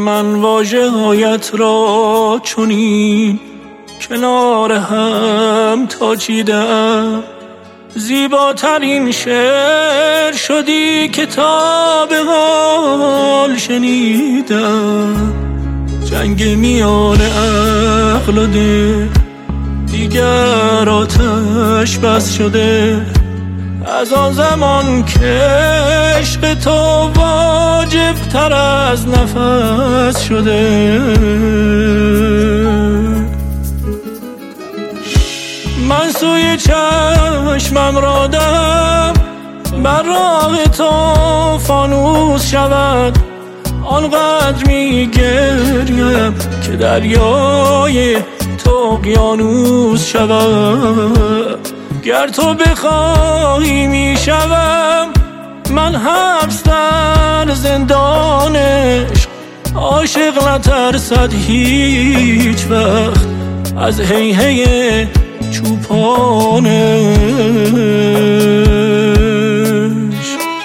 من واژه‌هایت را چنین کنار هم تا چیدم، زیباترین شعر شدی که تا به حال شنیدم. جنگ میان عقل و دل دیگر آتش بس شده، از آن زمان که عشق تو واجب تر از نفس شده. من سوی چشمم را دهم، بر راه تو فانوس شود، آنقدر می گریم که دریای تو اقیانوس شود. گر تو بخواهی می شوم من حبس در زندان عشق، عاشق نترسد هیچ وقت از هیهی چوپانش.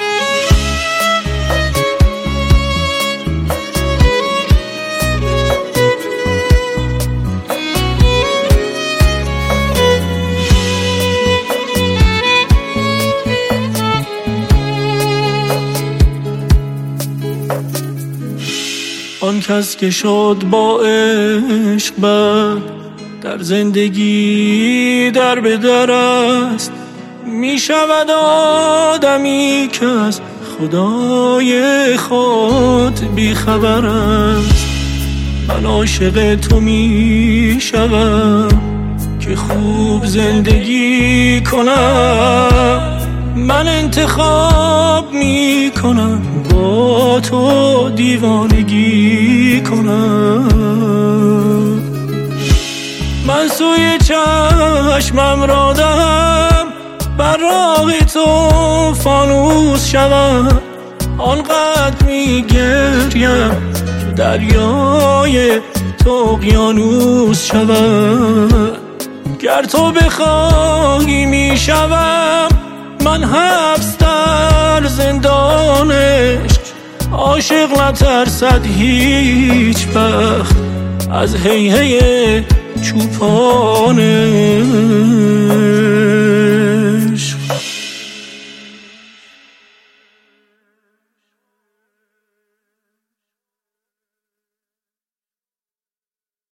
آن کس که شد با عشق بر در زندگی در به در است، می شود آدمی که از خدای خود بی خبر است. من عاشق تو می شوم که خوب زندگی کنم، من انتخاب می کنم با تو دیوانگی کنم. من سوی چشمم را دهم، بر راه تو فانوس شود، آنقدر می گریم که دریای تو اقیانوس شود. گر تو بخواهی می شوم من حبس در زندان عشق، عاشق نترسد هیچ وقت از هیهی چوپانه.